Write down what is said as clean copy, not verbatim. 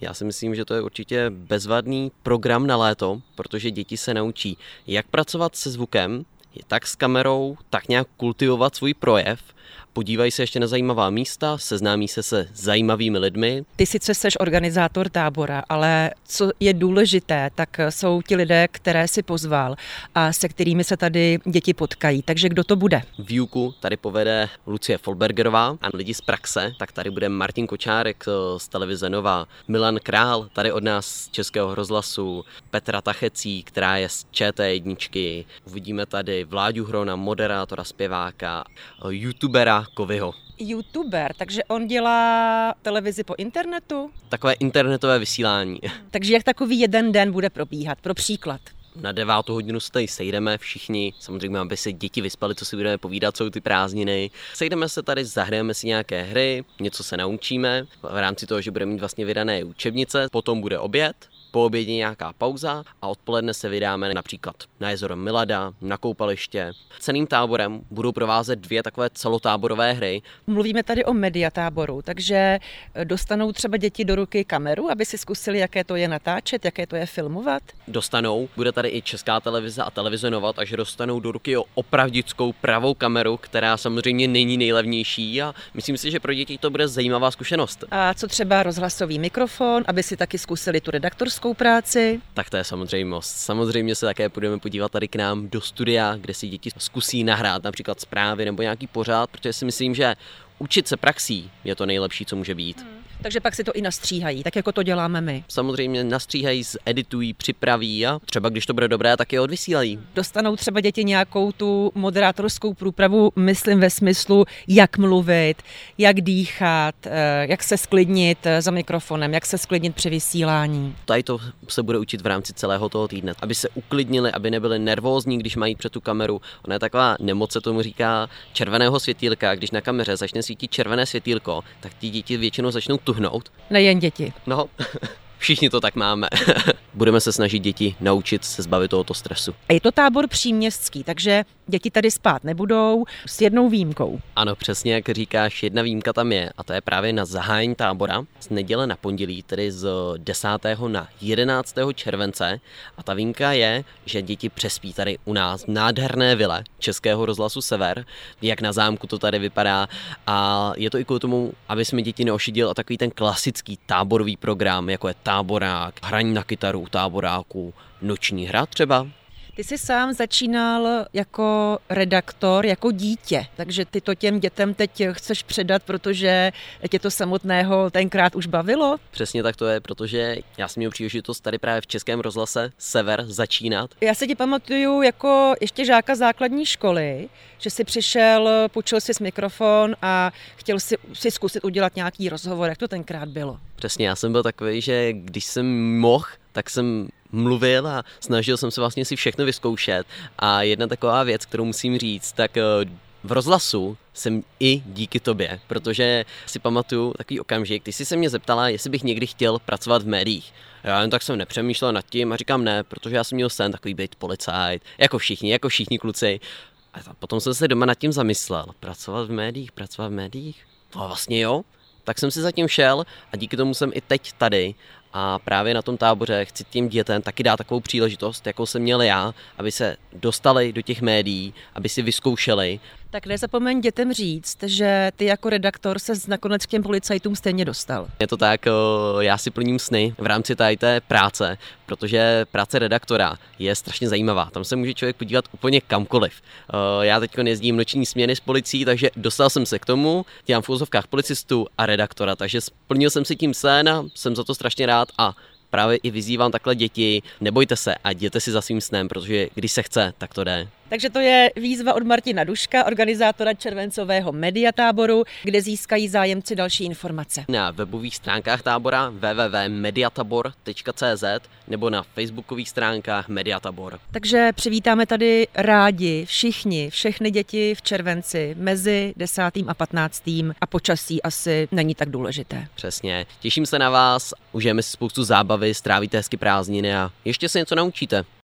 Já si myslím, že to je určitě bezvadný program na léto, protože děti se naučí, jak pracovat se zvukem, tak s kamerou, tak nějak kultivovat svůj projev. Podívají se ještě na zajímavá místa, seznámí se zajímavými lidmi. Ty sice seš organizátor tábora, ale co je důležité, tak jsou ti lidé, které si pozval a se kterými se tady děti potkají. Takže kdo to bude? Výuku tady povede Lucie Folbergerová a lidi z praxe, tak tady bude Martin Kočárek z televize Nova, Milan Král, tady od nás z Českého rozhlasu, Petra Tachecí, která je z ČT1. Uvidíme tady Vláďu Hrona, moderátora, zpěváka, youtubera Kovyho. YouTuber, takže on dělá televizi po internetu? Takové internetové vysílání. Takže jak takový jeden den bude probíhat, pro příklad? Na 9. hodinu se tady sejdeme všichni, samozřejmě, aby se děti vyspaly, co si budeme povídat, jsou ty prázdniny. Sejdeme se tady, zahrajeme si nějaké hry, něco se naučíme, v rámci toho, že budeme mít vlastně vydané učebnice, potom bude oběd, po obědě nějaká pauza a odpoledne se vydáme například na jezero Milada, na koupaliště. Celým táborem budou provázet 2 takové celotáborové hry. Mluvíme tady o mediatáboru, takže dostanou třeba děti do ruky kameru, aby si zkusili, jaké to je natáčet, jaké to je filmovat? Dostanou, bude tady i Česká televize a televize Nova, takže dostanou do ruky opravdickou pravou kameru, která samozřejmě není nejlevnější a myslím si, že pro děti to bude zajímavá zkušenost. A co třeba rozhlasový mikrofon, aby si taky zkusili tu redaktorskou práci? Tak to je samozřejmost. Samozřejmě se také budeme podívat tady k nám do studia, kde si děti zkusí nahrát například zprávy nebo nějaký pořad, protože si myslím, že učit se praxí je to nejlepší, co může být. Takže pak si to i nastříhají, tak jako to děláme my. Samozřejmě nastříhají, editují, připraví a třeba když to bude dobré, tak je odvysílají. Dostanou třeba děti nějakou tu moderátorskou průpravu, myslím ve smyslu, jak mluvit, jak dýchat, jak se sklidnit za mikrofonem, jak se sklidnit při vysílání. Tady to se bude učit v rámci celého toho týdne, aby se uklidnili, aby nebyli nervózní, když mají před tu kameru. Ona je taková nemoc, se tomu říká červeného světýlka, když na kameře začne svítit červené světýlko, tak ty děti většinou začnou tuhnout. Nejen děti. No, všichni to tak máme. Budeme se snažit děti naučit se zbavit tohoto stresu. A je to tábor příměstský, takže děti tady spát nebudou s jednou výjimkou. Ano, přesně jak říkáš, jedna výjimka tam je a to je právě na zahájení tábora z neděle na pondělí, tedy z 10. na 11. července a ta výjimka je, že děti přespí tady u nás v nádherné vile Českého rozhlasu Sever, jak na zámku to tady vypadá a je to i kvůli tomu, aby jsme děti neošidil a takový ten klasický táborový program, jako je táborák, hraní na kytaru u táboráku, noční hra třeba. Ty jsi sám začínal jako redaktor, jako dítě, takže ty to těm dětem teď chceš předat, protože tě to samotného tenkrát už bavilo? Přesně tak to je, protože já jsem měl příležitost tady právě v Českém rozhlase Sever začínat. Já se ti pamatuju jako ještě žáka základní školy, že jsi přišel, půjčil jsi mikrofon a chtěl si zkusit udělat nějaký rozhovor. Jak to tenkrát bylo? Přesně, já jsem byl takový, že když jsem mohl, tak jsem mluvil a snažil jsem se vlastně si všechno vyzkoušet. A jedna taková věc, kterou musím říct, tak v rozhlasu jsem i díky tobě, protože si pamatuju takový okamžik, ty jsi se mě zeptala, jestli bych někdy chtěl pracovat v médiích. Já jen tak jsem nepřemýšlel nad tím a říkám ne, protože já jsem měl sen takový být policajt, jako všichni kluci. A potom jsem se doma nad tím zamyslel, pracovat v médiích? No vlastně jo. Tak jsem si zatím šel a díky tomu jsem i teď tady a právě na tom táboře chci těm dětem taky dát takovou příležitost, jakou jsem měl já, aby se dostali do těch médií, aby si vyzkoušeli. Tak nezapomeň dětem říct, že ty jako redaktor se nakonec k těm policajtům stejně dostal. Je to tak, já si plním sny v rámci té práce, protože práce redaktora je strašně zajímavá. Tam se může člověk podívat úplně kamkoliv. Já teď jezdím noční směny s policií, takže dostal jsem se k tomu, dělám v úvozovkách policistu a redaktora, takže splnil jsem si tím sen a jsem za to strašně rád a právě i vyzývám takhle děti, nebojte se a jděte si za svým snem, protože když se chce, tak to jde. Takže to je výzva od Martina Duška, organizátora červencového mediatáboru, kde získají zájemci další informace. Na webových stránkách tábora www.mediatabor.cz nebo na facebookových stránkách Mediatabor. Takže přivítáme tady rádi všechny děti v červenci mezi 10. a 15. a počasí asi není tak důležité. Přesně. Těším se na vás, užijeme si spoustu zábavy, strávíte hezky prázdniny a ještě se něco naučíte.